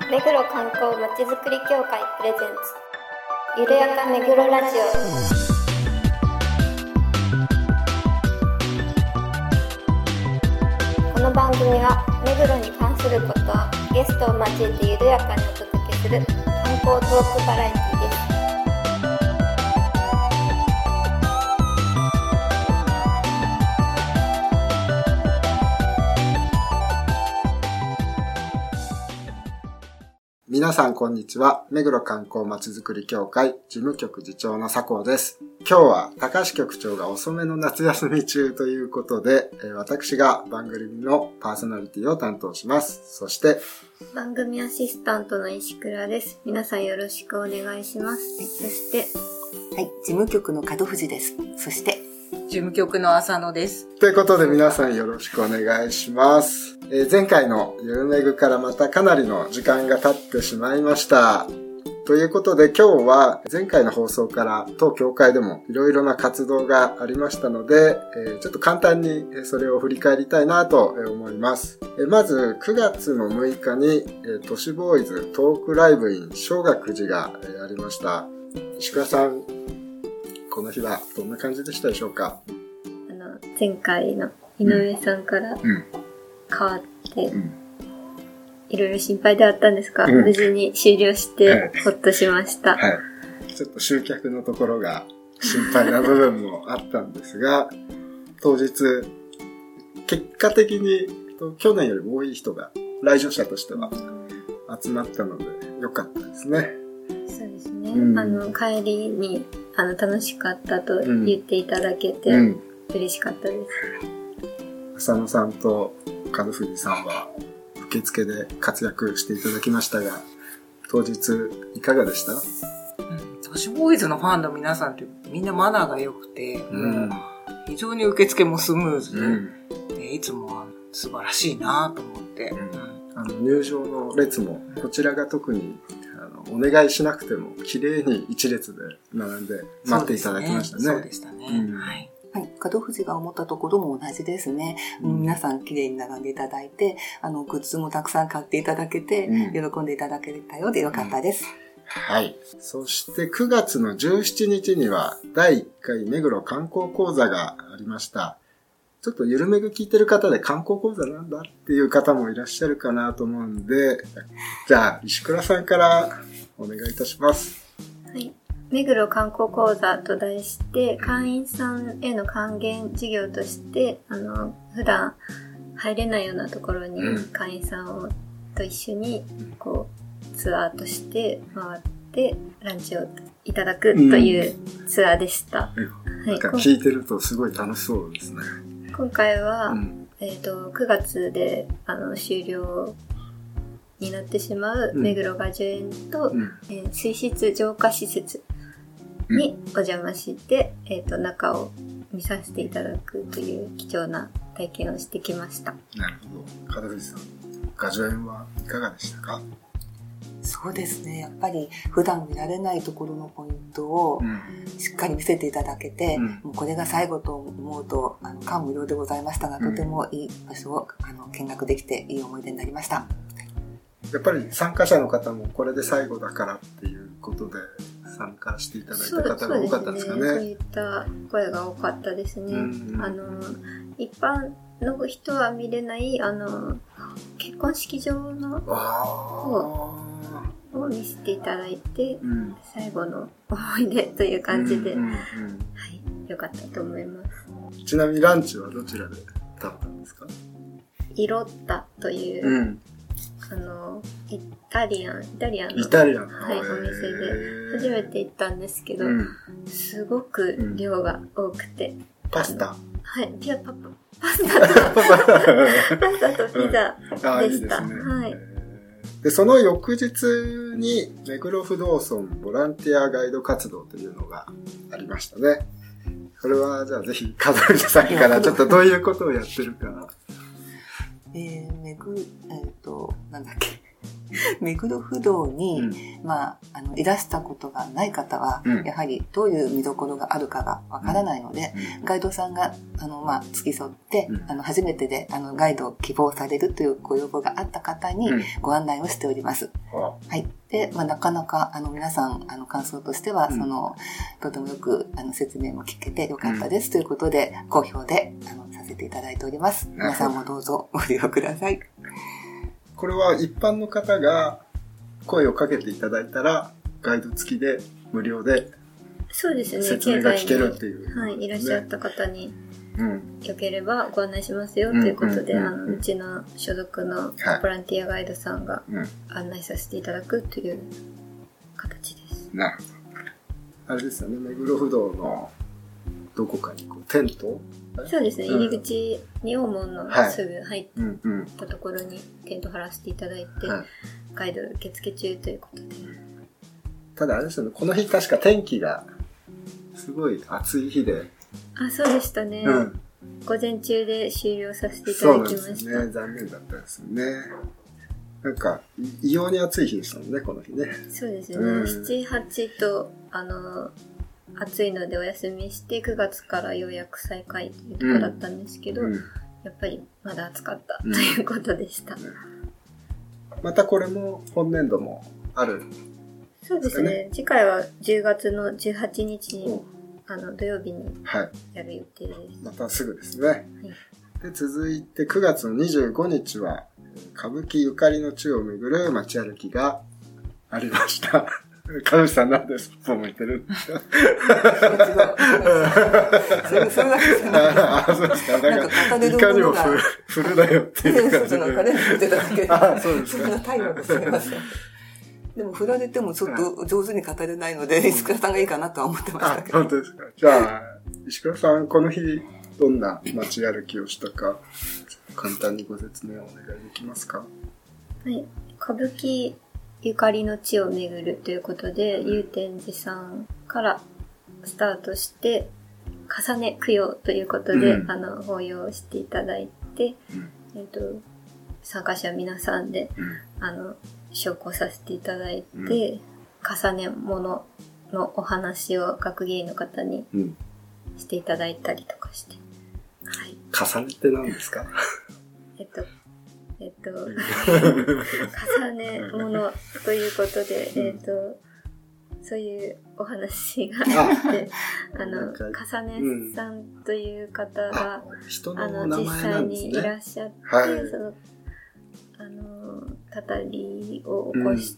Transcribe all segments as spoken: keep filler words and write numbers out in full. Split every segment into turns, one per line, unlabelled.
目黒観光まちづくり協会プレゼンツゆるやか目黒ラジオ。この番組は目黒に関することをゲストを交えてゆるやかにお届けする観光トークバラエティです。
皆さんこんにちは。目黒観光まちづくり協会事務局次長の佐藤です。今日は高橋局長が遅めの夏休み中ということで、私が番組のパーソナリティを担当します。そして
番組アシスタントの石倉です。皆さんよろしくお願いします。そして
はい、事務局の門藤です。そして
事務局の浅野です。
ということで皆さんよろしくお願いします。えー、前回のゆるめぐからまたかなりの時間が経ってしまいました。ということで今日は前回の放送から当協会でもいろいろな活動がありましたので、えー、ちょっと簡単にそれを振り返りたいなと思います。えー、まずくがつのむいかに、えー、都市ボーイズトークライブイン小学寺が、えー、ありました。石倉さん、この日はどんな感じでしたでしょうか？
あの前回の井上さんから変わって、うんうん、いろいろ心配であったんですが、うん、無事に終了してほっとしました、
はいはい、ちょっと集客のところが心配な部分もあったんですが当日結果的に去年よりも多い人が来場者としては集まったので良かったですね。
そうですね、うん、あの帰りにあの楽しかったと言っていただけて、うん、嬉しかったです。
浅野さんと門藤さんは受付で活躍していただきましたが、当日いかがでした？うん、
都市ボーイズのファンの皆さんってみんなマナーが良くて、うん、非常に受付もスムーズで、うん、でいつも素晴らしいなと思って、うん、
あの入場の列もこちらが特にお願いしなくても綺麗に一列で並んで待っていただきましたね。
そうでしたね。そうでしたね。うん、はい。
はい。門藤が思ったところも同じですね。うん、皆さん綺麗に並んでいただいて、あの、グッズもたくさん買っていただけて、うん、喜んでいただけたようでよかったです。うん、
はい。そしてくがつのじゅうしちにちにはだいいっかい目黒観光講座がありました。ちょっとゆるめぐ聞いてる方で観光講座なんだっていう方もいらっしゃるかなと思うんで、じゃあ石倉さんからお願いいたします。
はい。目黒観光講座と題して、会員さんへの還元事業として、あの、普段入れないようなところに会員さんをと一緒に、こう、ツアーとして回ってランチをいただくというツアーでした。
うん、はい、なんか聞いてるとすごい楽しそうですね。
今回は、うん、えっと、くがつで、あの、終了になってしまう目黒雅樹園と、うん、えー、水質浄化施設にお邪魔して、うん、えっと、中を見させていただくという貴重な体験をしてきました。
なるほど。門藤さん、雅樹園はいかがでしたか？
そうですね。やっぱり普段見られないところのポイントをしっかり見せていただけて、うん、もうこれが最後と思うと、あの感無量でございましたが、とてもいい場所をあの見学できていい思い出になりました。
やっぱり参加者の方もこれで最後だからっていうことで参加していただいた方が多かったんですかね。
そうですね。そういった声が多かったですね。うん、あの一般の人は見れないあの結婚式場の方を見せていただいて、うん、最後の思い出という感じで、うんうんうん、はい、よかったと思います。
ちなみにランチはどちらで食べたんですか？
イロッタという、うん、あのイタリアンイタリアンの
イタリアン、
はい、お店で初めて行ったんですけど、うん、すごく量が多くて、うん、
パスタ、
はい、ピアパパパスタとパスタとピザでした。うん、あ、いいですね。はい。
で、その翌日に目黒不動尊ボランティアガイド活動というのがありましたね。これはじゃあぜひ門藤さんからちょっとどういうことをやってるか。
えー、めぐ、えっ、ー、と、なんだっけ。 目黒不動に、
うん、
まあ、あのいらしたことがない方は、うん、やはりどういう見どころがあるかがわからないので、うん、ガイドさんがあの、まあ、付き添って、うん、あの初めてであのガイドを希望されるというご要望があった方にご案内をしております。うん、はい。で、まあ、なかなかあの皆さんあの感想としては、うん、そのとてもよくあの説明も聞けてよかったです、うん、ということで好評であのさせていただいております。皆さんもどうぞご利用ください。
これは一般の方が声をかけていただいたらガイド付きで無料で
そうですね、
説明が聞けるっていう、
ね、はい、いらっしゃった方に、うん、よければご案内しますよということで、うんうんうんうん、あのうちの所属のボランティアガイドさんが案内させていただくという形です。
なるほど。あれですよね、目黒不動のどこかにこうテント？
そうですね、うん、入り口に大門のすぐ入ったところにテント張らせていただいて、はい、ガイド受付中ということで。
ただあれですよね、この日確か天気がすごい暑い日で。
あ、そうでしたね。うん、午前中で終了させていただきました。そうです
ね、残念だったですね。なんか異様に暑い日でしたもんね、この日ね。
そうですね、うん、しち、はちとあの暑いのでお休みしてくがつからようやく再開というところだったんですけど、うん、やっぱりまだ暑かったということでした、うんうん、
またこれも本年度もある、ね、
そうですね、次回はじゅうがつのじゅうはちにちにあの土曜日にやる予定です、はい、
またすぐですね、はい、で続いてくがつのにじゅうごにちは歌舞伎ゆかりの地を巡る街歩きがありましたかずしさんなんでそっぽ向いてるんですかそれだけじゃない。あ、そうですか。なんか、いかにもフルだよっていう感じで。
そうですね。出ただけで。
あ、そうですか。
そんな態度ですみません。でも、振られてもちょっと上手に語れないので、石倉さんがいいかなとは思ってましたけど。
あ、本当ですか。じゃあ、石倉さん、この日、どんな街歩きをしたか、簡単にご説明をお願いできますか？
はい。歌舞伎ゆかりの地を巡るということで、祐天寺さんからスタートして、重ね供養ということで、うん、あの、法要していただいて、うん、えっと、参加者皆さんで、うん、あの、焼香させていただいて、うん、重ね物のお話を学芸員の方にしていただいたりとかして。
はい。重ねって何ですか？
えっと、えっと、重ね物ということで、えっと、そういうお話があって、あの、重ねさんという方が、
うん、
あの、実際にいらっしゃって、はい、その、あの、たたりを起こして、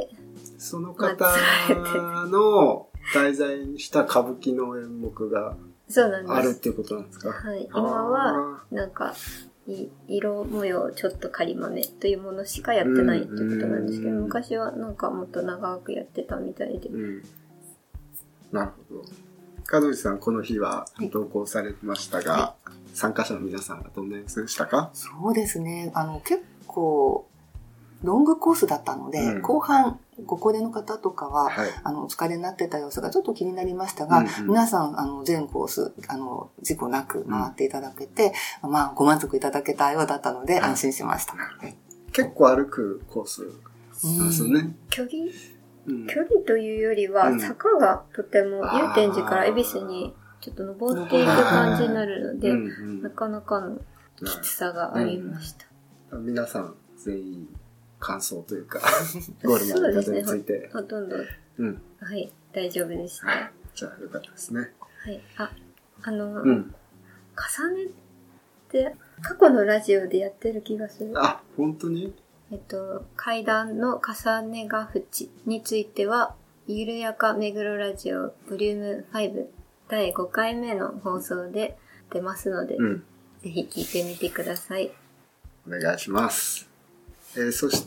うん、その方の題材にした歌舞伎の演目があるっていうことなんですか？
はい。今は、なんか、色模様ちょっと仮豆というものしかやってないっていうことなんですけど、昔はなんかもっと長くやってたみたいで、うん、
なるほど。門口さん、この日は同行されてましたが、はい、参加者の皆さんはどんな様子でしたか？
そうですね、あの結構ロングコースだったので、うん、後半ご高齢の方とかは、はい、あのお疲れになってた様子がちょっと気になりましたが、うんうん、皆さんあの全コースあの事故なく回っていただけて、うん、まあご満足いただけたようだったので安心しました。はい、
結構歩くコースですよね。うん、
距離、うん、距離というよりは、坂がとても祐天寺から恵比寿にちょっと登っていく感じになるので、うんうん、なかなかのきつさがありました。
うん、皆さん全員感想というかゴールまでたどり着いて、ね、
ほ, ほとんど、うん、はい大丈夫でした。
じゃあよかったですね。
はい。ああの、うん、重ねって過去のラジオでやってる気がする。
あ本当に？
えっと階段の重ねが縁についてはゆるやか目黒ラジオボリュームごだいごかいめの放送で出ますので、うん、ぜひ聞いてみてください。
お願いします。えー、そして、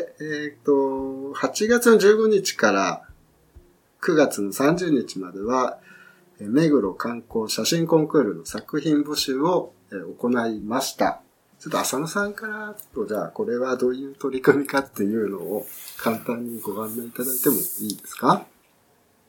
えっと、はちがつのじゅうごにちからくがつのさんじゅうにちまでは、目黒観光写真コンクールの作品募集を行いました。ちょっと浅野さんからと、じゃあこれはどういう取り組みかっていうのを簡単にご案内いただいてもいいですか？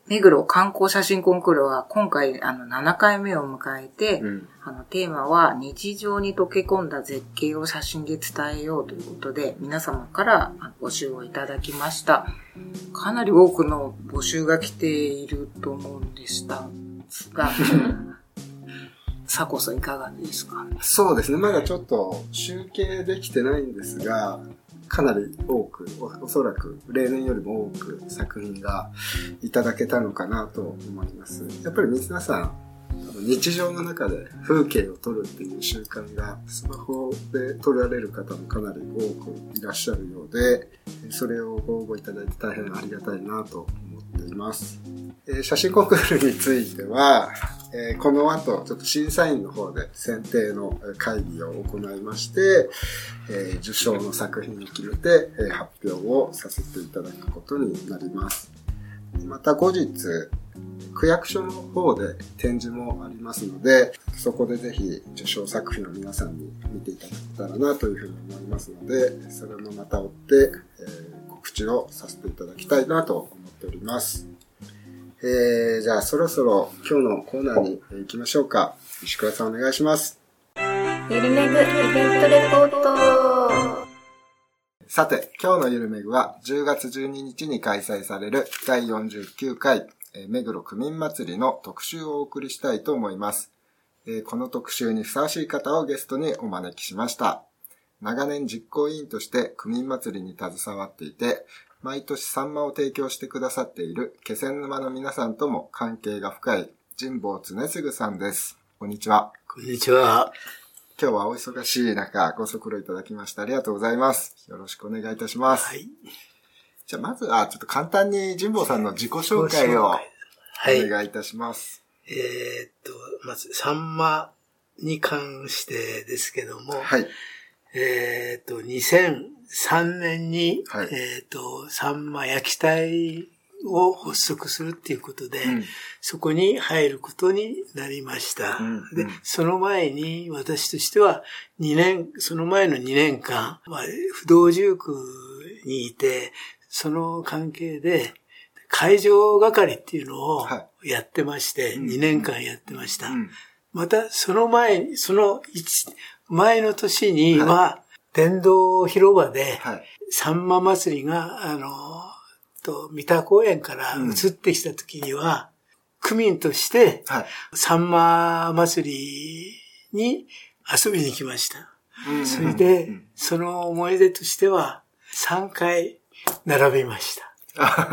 目黒観光写真コンクールは今回あのななかいめを迎えて、うん、あのテーマは日常に溶け込んだ絶景を写真で伝えようということで皆様から募集をいただきました。かなり多くの募集が来ていると思うんでしたが佐古さんいかがですか？
そうですね、まだちょっと集計できてないんですが、かなり多く お, おそらく例年よりも多く作品がいただけたのかなと思います。やっぱり皆さん日常の中で風景を撮るっていう習慣がスマホで撮られる方もかなり多くいらっしゃるようで、それをご応募いただいて大変ありがたいなと思っています。えー、写真コンクールについては、えー、この後ちょっと審査員の方で選定の会議を行いまして、えー、受賞の作品を決めて、えー、発表をさせていただくことになります。また後日区役所の方で展示もありますので、そこでぜひ受賞作品を皆さんに見ていただけたらなというふうに思いますので、それもまた追って、えー、告知をさせていただきたいなと思っております。えー、じゃあそろそろ今日のコーナーに行きましょうか。石倉さんお願いします。
ゆるめぐイベントレポート。
さて、今日のゆるめぐはじゅうがつじゅうににちに開催されるだいよんじゅうきゅうかい目黒区民祭りの特集をお送りしたいと思います。この特集にふさわしい方をゲストにお招きしました。長年実行委員として区民祭りに携わっていて、毎年サンマを提供してくださっている気仙沼の皆さんとも関係が深い神保常次さんです。こんにちは。
こんにちは。
今日はお忙しい中ご足労いただきましてありがとうございます。よろしくお願いいたします。はい。じゃあまずはちょっと簡単に神保さんの自己紹介をお願いいたします。
はい、えー、っと、まずサンマに関してですけども、はい。えー、っと、にせんさんねんに、はい、えー、っと、サンマ焼き隊を発足するっていうことで、うん、そこに入ることになりました、うんうん。で、その前に私としてはにねん、その前のにねんかん、まあ、不動住区にいて、その関係で会場係っていうのをやってまして、はい、にねんかんやってました。うん、またその前に、その前の年には、はい、電動広場で、さんま祭りが、あの、と、三田公園から移ってきた時には、うん、区民として、さんま祭りに遊びに来ました。うん、それで、うん、その思い出としては、さんかい並びました。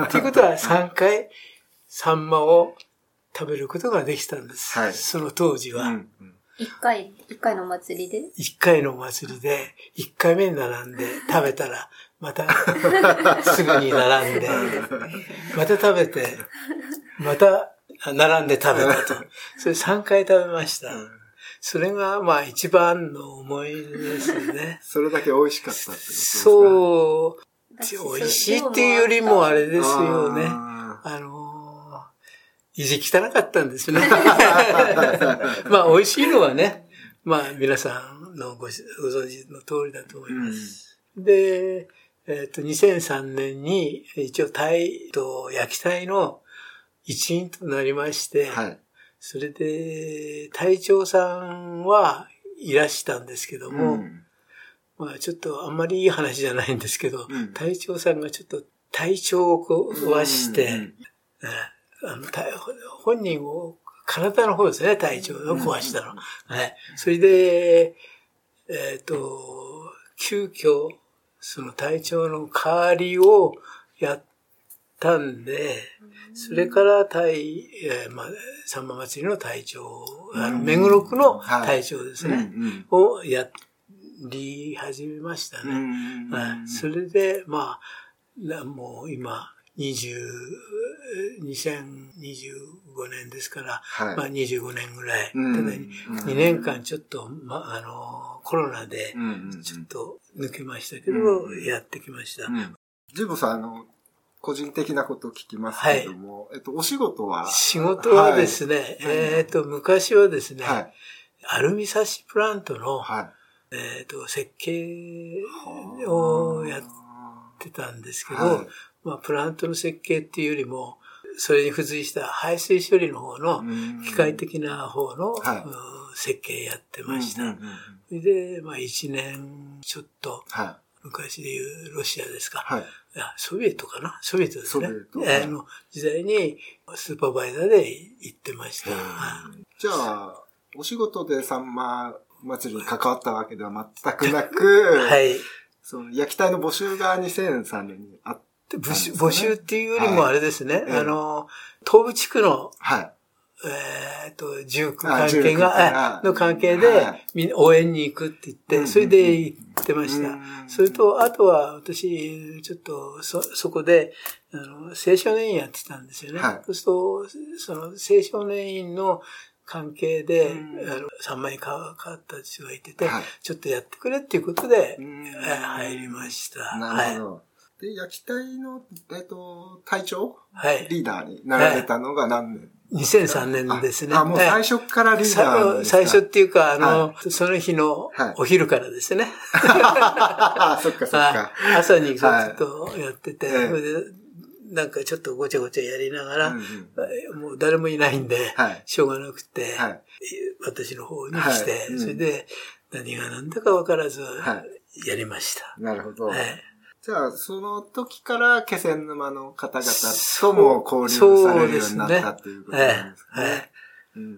ということは、さんかい、サンマを食べることができたんです。はい、その当時は。うんうん
一回、一回のお祭りで
一回のお祭りで、一回目に並んで食べたら、またすぐに並んで、また食べて、また並んで食べたと。それさんかい食べました。それがまあ一番の思い出ですね。
それだけ美味しかったってことですか？
そう。美味しいっていうよりもあれですよね。あの、意地汚かったんですね。まあ、美味しいのはね、まあ、皆さんのご、ご存知の通りだと思います。うん、で、えっと、にせんさんねんに、一応、隊と焼き隊の一員となりまして、はい、それで、隊長さんはいらしたんですけども、うん、まあ、ちょっとあんまりいい話じゃないんですけど、うん、隊長さんがちょっと体調を壊して、うんうんあの本人を、体の方ですね、体調を壊したの。はい。それで、えっと、急遽、その体調の代わりをやったんで、それから隊、えー、まあ、さんま祭りの隊長、あの、目黒区の隊長ですね、をやり始めましたね。はい、それで、まあ、もう今、にじゅう、にせんにじゅうごねんですから、はい、まあにじゅうごねんぐらい。ただにねんかんちょっと、ま、あの、コロナでちょっと抜けましたけど、うんうん、やってきました。
神保さん、あの、個人的なことを聞きますけれども、はい、えっと、お仕事は
仕事はですね、はい、えっと、昔はですね、はい、アルミサシプラントの、はい、えっと、設計をやってたんですけど、はいまあ、プラントの設計っていうよりも、 それに付随した排水処理の方の機械的な方の、はい、設計やってました。うんうんうん、で、まあ一年ちょっと、はい、昔でいうロシアですか。はい、いやソビエトかなソビエトですね。ソビエト。あの時代にスーパーバイザーで行ってました。
じゃあ、お仕事でサンマ祭りに関わったわけでは全くなく、はい。その焼き隊の募集がにせんさんねんにあって、
募集、募集っていうよりもあれですね、はい、あの、東部地区の、はい。えっと、住区関係が、の関係で、はい、応援に行くって言って、それで行ってました。それと、あとは私、ちょっと、そ、そこで、あの、青少年院やってたんですよね。はい、そうすると、その、青少年院の関係で、あの、さんまい変わった人がいてて、はい、ちょっとやってくれっていうことで、入りました。
なるほど。はい、で、焼き隊の、えっと、隊長、はい、リーダーになられたのが何年、はい
にせんさんねんですね。
あ、もう最初からリーダーですか？
最初っていうか、あの、はい、その日のお昼からですね。
はい、そっかそっか。
朝にずっとやってて、はい、それでなんかちょっとごちゃごちゃやりながら、うんうん、もう誰もいないんで、はい、しょうがなくて、はい、私の方に来て、はいうん、それで何が何だか分からずやりました。
なるほど。はいじゃあ、その時から気仙沼の方々とも交流されるようになったっていうことなんですかね。はい。
うんうんうん、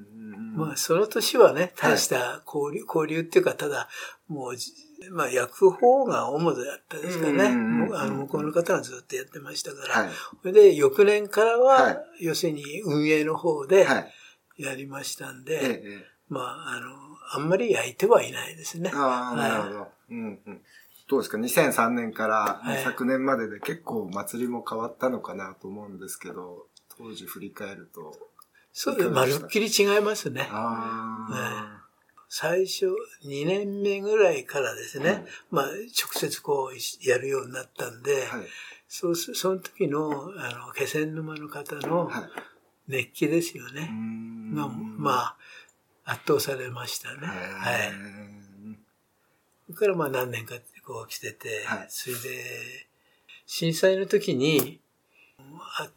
まあ、その年はね、大した交流、はい、交流っていうか、ただ、もう、まあ、焼く方が主だったですかね。うんうんうん、あの向こうの方がずっとやってましたから。はい、それで、翌年からは、はい、要するに運営の方でやりましたんで、はい、まあ、あの、あんまり焼いてはいないですね。
ああ、なるほど。うんうんどうですかにせんさんねんから昨年までで結構祭りも変わったのかなと思うんですけど、当時振り返ると。
そうです。まるっきり違いますね。あね最初にねんめぐらいからですね、はい、まあ直接こうやるようになったんで、はい、そうその時のあの気仙沼の方の熱気ですよね。はい、まあ、まあ圧倒されましたね。はい。それからまあ何年かこう来てて、はい、それで、震災の時に、あって、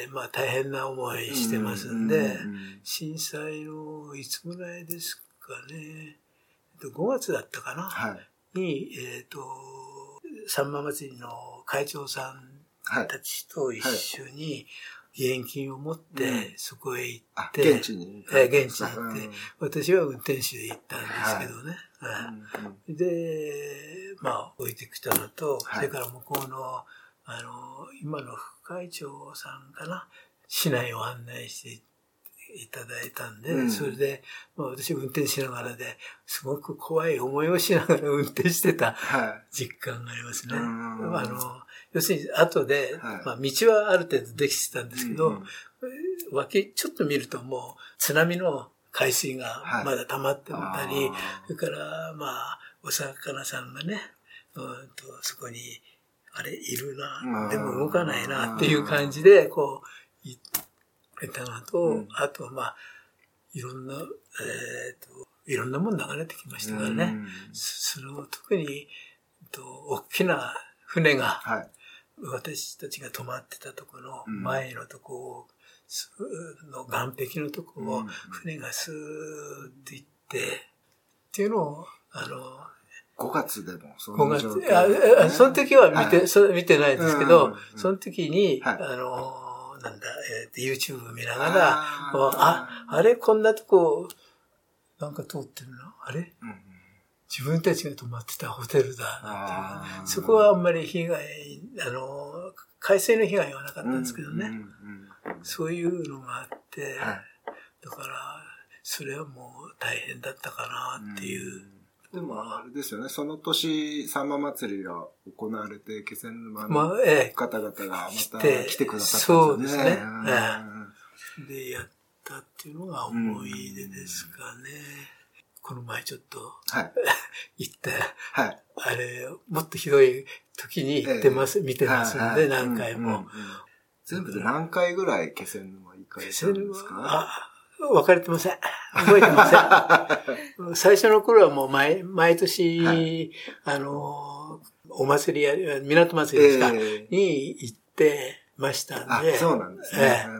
まあ大変な思いしてますんで、うんうんうん、震災のいつぐらいですかね、ごがつだったかな、はい、に、えっと、さんま祭りの会長さんたちと一緒に、義援金を持ってそこへ行って、
現地に
え現地に行って、うん、私は運転手で行ったんですけどね。はいうん、で、まあ置いてきたのと、はい、それから向こうの、あの、今の副会長さんかな、市内を案内していただいたんで、うん、それで、まあ私運転しながらで、すごく怖い思いをしながら運転してた実感がありますね。はい、あの要するに、後で、はい、まあ、道はある程度できてたんですけど、うんうん、脇、ちょっと見るともう、津波の海水がまだ溜まってたり、はい、それから、まあ、お魚さんがね、うんとそこに、あれ、いるな、でも動かないな、っていう感じで、こう、行ったのと、うん、あと、まあ、いろんな、えっと、いろんなもん流れてきましたからね、うん、その特に、と大きな船が、はい私たちが泊まってたところの前のとこを、の岸壁のとこを船がスーッと行って、っていうのを、あの、
ごがつでもそ
の状況、ね、あ、その時は見て、はい、そ見てないですけど、うんうんうん、その時に、はい、あの、なんだ、えー、YouTube 見ながら、あ、あれこんなとこ、なんか通ってるのあれ、うん自分たちが泊まってたホテルだなんて。そこはあんまり被害、あの、海水の被害はなかったんですけどね。うんうんうん、そういうのがあって、はい、だから、それはもう大変だったかなっていう。
うん、でもあれですよね、その年、さんま祭りが行われて、気仙沼の方々がまた来てくださったんですね。そうですね。
うん、で、やったっていうのが思い出ですかね。この前ちょっと、はい、行って、はい、あれ、もっとひどい時に行ってます、えー、見てますんで、はいはい、何回も、うんうんうん。
全部で何回ぐらい気仙沼行かれたんですか？
あ、分かれてません。覚えてません。最初の頃はもう毎、毎年、はい、あの、お祭りや、港祭りですか、えー、に行ってましたんで。
あ、そうなんですね。えー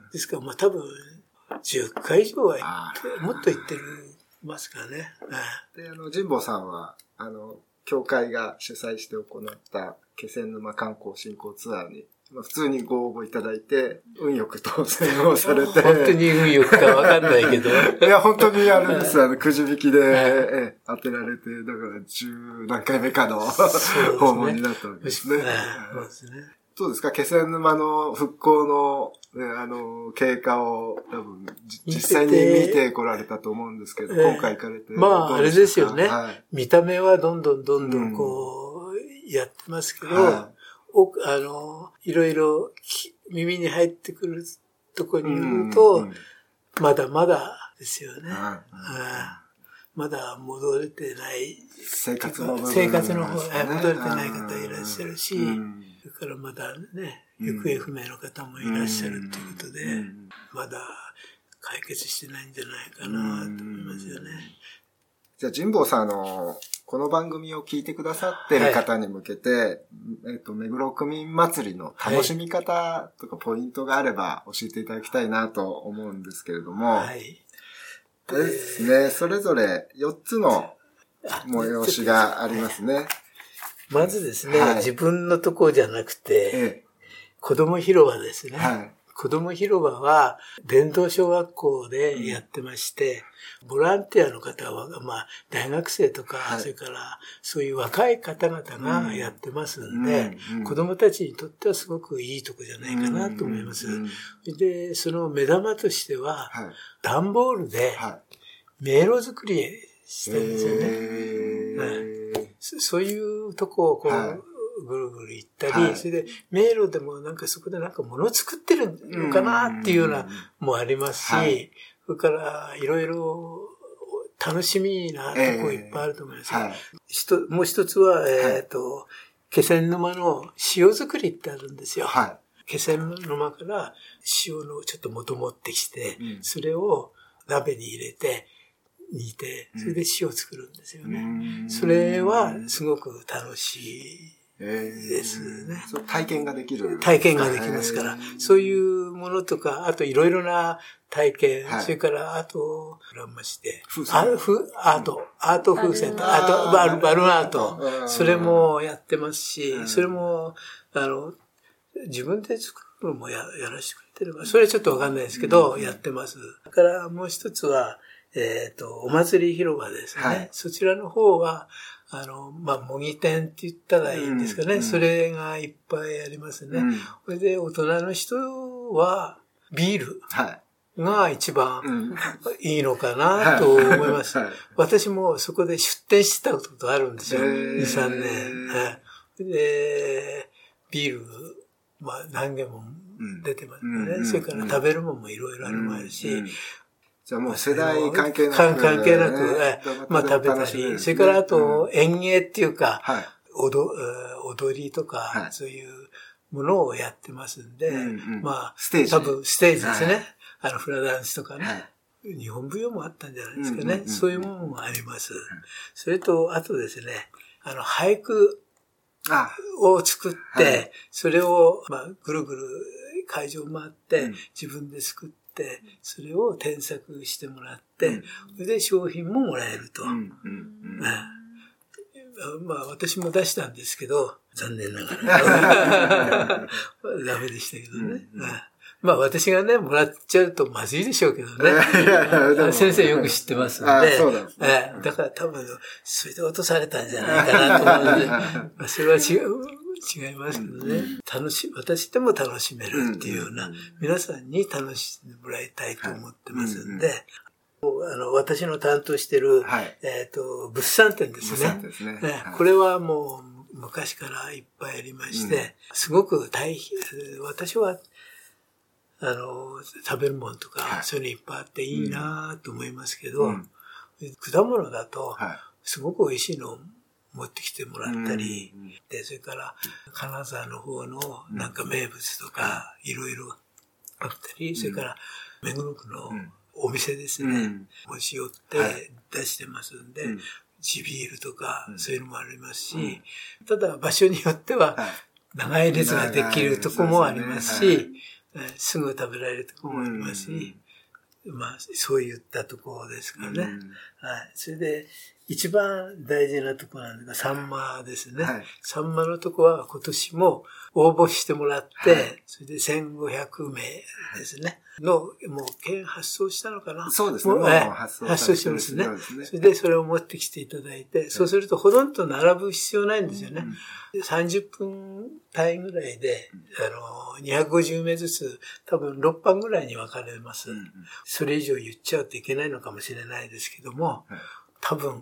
ですから、まあ多分、じゅっかい以上は行って、もっと行ってるますからね。
で、あの、神保さんは、あの、教会が主催して行った気仙沼観光振興ツアーに、まあ、普通にご応募いただいて、運よく当選をされて。
本当に運よくかわかんないけど。
いや、本当にあれです。あの、くじ引きで、え当てられて、だから十何回目かの訪問になったわけですね。
そうですね。
どうですか、気仙沼の復興の、ね、あの、経過を多分、実際に見てこられたと思うんですけど、えー、今回行かれて。
まあ、あれですよね、はい。見た目はどんどんどんどんこう、うん、やってますけど、はい、おあの、いろいろ耳に入ってくるとこに言うと、うんうん、まだまだですよね。はい、まだ戻れてない。
生活の部分、ね、
生活の方、戻れてない方いらっしゃるし、うん、それからまだね、行方不明の方もいらっしゃるということで、うん、まだ解決してないんじゃないかなと思いますよね。
じゃあ、神保さん、あの、この番組を聞いてくださっている方に向けて、はい、えっと、目黒区民祭りの楽しみ方とかポイントがあれば教えていただきたいなと思うんですけれども、はい。ですね、それぞれよっつの催しがありますね。
まずですね、はい、自分のとこじゃなくて、ええ、子供広場ですね。はい、子供広場は、伝道小学校でやってまして、うん、ボランティアの方は、まあ、大学生とか、はい、それから、そういう若い方々がやってますんで、うんうん、子供たちにとってはすごくいいとこじゃないかなと思います。うんうん、で、その目玉としては、はい、段ボールで、迷路作りしてるんですよね。はい、そういうとこをこう、はい、ぐるぐる行ったり、はい、それで迷路でもなんかそこでなんか物を作ってるのかなっていうようなもありますし、はい、それからいろいろ楽しみなとこいっぱいあると思います。えーはい、もう一つは、えっ、ー、と、気仙沼の塩作りってあるんですよ。はい、気仙沼から塩のちょっと元持ってきて、うん、それを鍋に入れて、煮て、それで塩を作るんですよね。うん、それはすごく楽しいですね。
えー、体験ができる。
体験ができますから、そういうものとか、あといろいろな体験、はい、それからあと、ランマして、アート、アート風船と、あとバル、バルーンアート、それもやってますし、それも、あの、自分で作るのもや、やらせてくれてれば、それはちょっとわかんないですけど、うん、やってます。だからもう一つは、えっと、お祭り広場ですね。はい、そちらの方は、あの、まあ、模擬店って言ったらいいんですかね。うん、それがいっぱいありますね。うん、それで、大人の人は、ビールが一番いいのかなと思います。はいはい、私もそこで出店してたことあるんですよ。に、さんねん。はい、で、ビール、まあ、何軒も出てますね。うん、それから食べるものもいろいろありますし、うんうん、
じゃあもう世代関係なく。
関係なく、ね、まあ食べたり、ね、それからあと演芸っていうか、はい、踊, 踊りとか、はい、そういうものをやってますんで、うんうん、まあ、
ステージ。
多分ステージですね。はい、あの、フラダンスとかね、はい。日本舞踊もあったんじゃないですかね。うんうんうん、そういうものもあります。うん、それと、あとですね、あの、俳句を作って、はい、それを、まあ、ぐるぐる会場回って、うん、自分で作って、それを添削してもらって、うん、それで商品ももらえると。うんうんうんまあ私も出したんですけど、残念ながら。ダメでしたけどね。うんうん、まあ私がね、もらっちゃうとまずいでしょうけどね。先生よく知ってますんで。あそうだ、ね、だから多分、それで落とされたんじゃないかなと思うので、まあそれは違う。違いますけどね、うん、楽し、私でも楽しめるっていうような、うん、皆さんに楽しんでもらいたいと思ってますんで、はいうんうん、あの私の担当してる、はい、えっと、物産展ですね。物産ですね、ねはい。これはもう昔からいっぱいありまして、うん、すごく大変、私は、あの、食べるものとか、はい、そういうのいっぱいあっていいなと思いますけど、うん、果物だと、すごく美味しいの持ってきてもらったり、うんうん、で、それから、金沢の方のなんか名物とか、いろいろあったり、うん、それから、目黒区のお店ですね、うん、持ち寄って出してますんで、はい、地ビールとか、そういうのもありますし、うん、ただ場所によっては、長い列ができるとこもありますし、 すぐ食べられるところもありますし、うん、まあ、そういったところですからね。うん、はい。それで、一番大事なところなんですが、サンマですね。はい、サンマのところは今年も応募してもらって、はい、それでせんごひゃくめいですね。の、もう、県発送したのかな。
そうですね。
もう、
はい、
発送してますね。それで、それを持ってきていただいて、はい、そうするとほとんど並ぶ必要ないんですよね。うん、さんじゅっぷん単位ぐらいで、あの、にひゃくごじゅうめいずつ、多分ろっぱんぐらいに分かれます。うん、それ以上言っちゃうといけないのかもしれないですけども、はい、多分、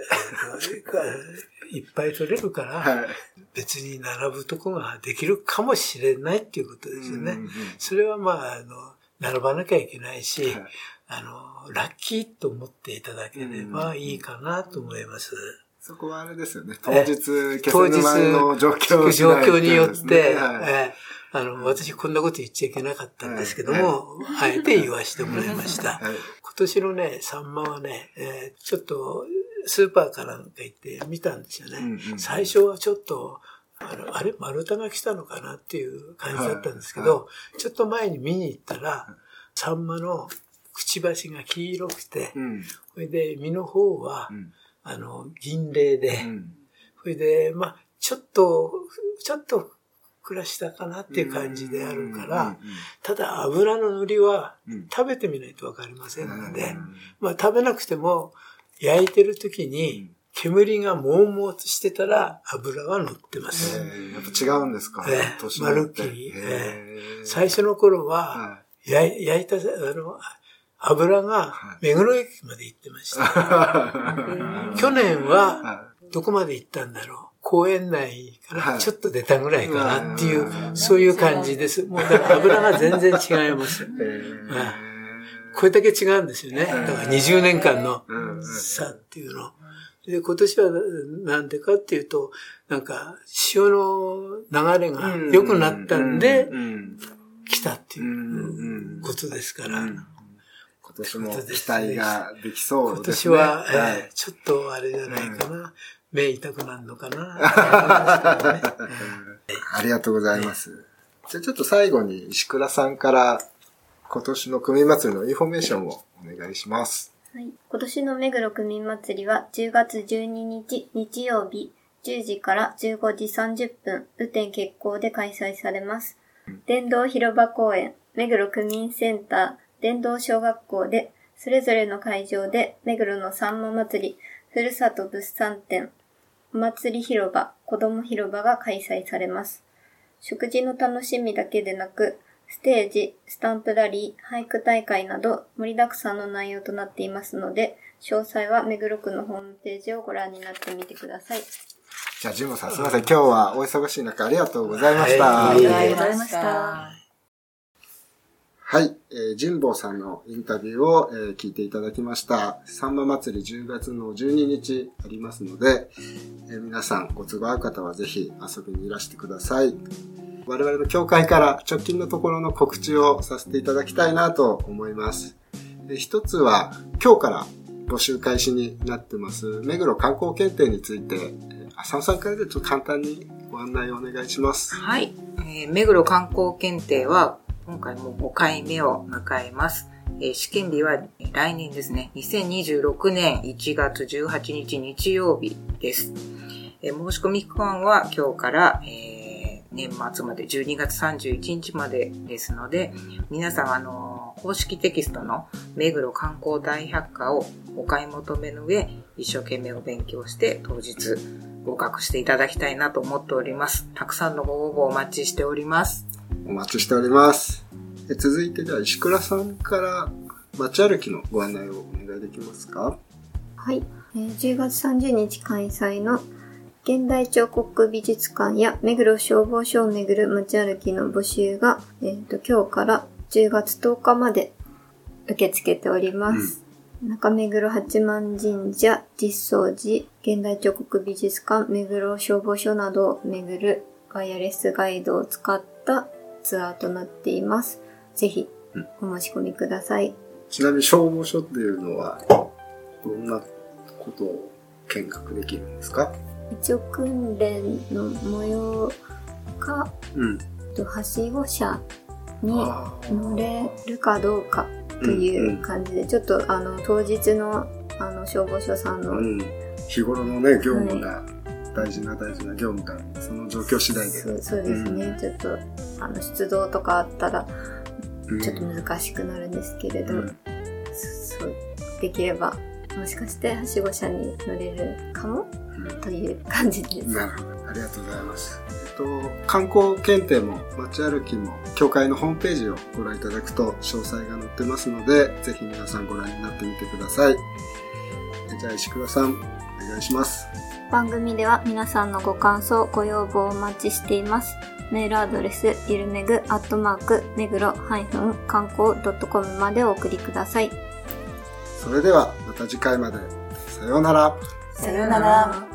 いっぱい取れるから、はい、別に並ぶとこができるかもしれないっていうことですよね。うんうんうん、それはまあ、あの、並ばなきゃいけないし、はい、あの、ラッキーと思っていただければいいかなと思います。うんうん、
そこはあれですよね。当日、気仙沼の状況、
状況によって、はいえー、あの、私こんなこと言っちゃいけなかったんですけども、はい、あえて言わせてもらいました。はい、今年のね、サンマはね、えー、ちょっと、スーパーかなんか行って見たんですよね。うんうん、最初はちょっと、あの、あれ丸太が来たのかなっていう感じだったんですけど、はいはい、ちょっと前に見に行ったら、サンマのくちばしが黄色くて、うん、それで身の方は、うん、あの、銀麗で、うん、それで、まあ、ちょっと、ちょっと、暮らしたかなっていう感じであるから、ただ油の塗りは食べてみないとわかりませんので、まあ食べなくても焼いてる時に煙がもうもうとしてたら油は乗ってます。
やっぱ違うんですか？
えー、まるっきり、えー。最初の頃は焼い、焼いた、あの、油が目黒駅まで行ってました。去年はどこまで行ったんだろう。公園内からちょっと出たぐらいかなっていう、はい、そういう感じです。もうだから油が全然違います。これだけ違うんですよね。だからにじゅうねんかんの差っていうの。で、今年はなんでかっていうと、なんか潮の流れが良くなったんで、来たっていうことですから。今
年も期待ができそうです
ね。今年は、えーはい、ちょっとあれじゃないかな。目痛くなるのかな、ね、
ありがとうございます。じゃあちょっと最後に石倉さんから今年の区民祭りのインフォメーションをお願いします。
はい、今年の目黒区民祭りはじゅうがつじゅうににち日曜日じゅうじからじゅうごじさんじゅっぷん雨天決行で開催されます。うん、電動広場公園、目黒区民センター、電動小学校でそれぞれの会場で目黒のさんま祭り、ふるさと物産展、お祭り広場、子ども広場が開催されます。食事の楽しみだけでなく、ステージ、スタンプラリー、俳句大会など盛りだくさんの内容となっていますので、詳細は目黒区のホームページをご覧になってみてください。
じゃあ、神保さんすみません。今日はお忙しい中ありがとうございました。
はい、ありがとうございました。
はい、えー、神保さんのインタビューを、えー、聞いていただきました。さんま祭りじゅうがつのじゅうににちありますので、えー、皆さんご都合合う方はぜひ遊びにいらしてください。我々の協会から直近のところの告知をさせていただきたいなと思います。えー、一つは今日から募集開始になってます目黒観光検定について、えー、浅野さんからでちょっと簡単にご案内をお願いします。
はい、えー、目黒観光検定は今回もごかいめを迎えます。えー、試験日は来年ですね、にせんにじゅうろくねんいちがつじゅうはちにち日曜日です。えー、申し込み期間は今日から、えー、年末までじゅうにがつさんじゅういちにちまでですので、皆さんあの公式テキストの目黒観光大百科をお買い求めの上、一生懸命お勉強して当日合格していただきたいなと思っております。たくさんのご応募お待ちしております。
お待ちしております。え続いてでは石倉さんから街歩きのご案内をお願いできますか？
はい、えー、じゅうがつさんじゅうにち開催の現代彫刻美術館や目黒消防署を巡る街歩きの募集が、えー、と今日からじゅうがつとおかまで受け付けております。うん、中目黒八幡神社、実相寺、現代彫刻美術館、目黒消防署などを巡るワイヤレスガイドを使ったツアーとなっています。ぜひお申し込みください。うん、
ちなみに消防署っていうのはどんなことを見学できるんですか？
一応訓練の模様か、うん、はしご車に乗れるかどうかという感じで、うんうん、ちょっとあの当日のあの消防署さんの、うん、
日頃のね業務が大事な大事な業務がその状況次第で、
そう、そうですね、うん、ちょっとあの出動とかあったらちょっと難しくなるんですけれど、うん、そうできればもしかしてはしご車に乗れるかも、うん、という感じです。
なるほど、ありがとうございます。えっと、観光検定も街歩きも協会のホームページをご覧いただくと詳細が載ってますので、ぜひ皆さんご覧になってみてください。じゃあ石倉さんお願いします。
番組では皆さんのご感想ご要望をお待ちしています。メールアドレスゆるめぐアットマーク目黒観光ドットコムまでお送りください。
それではまた次回まで。さようなら。
さようなら。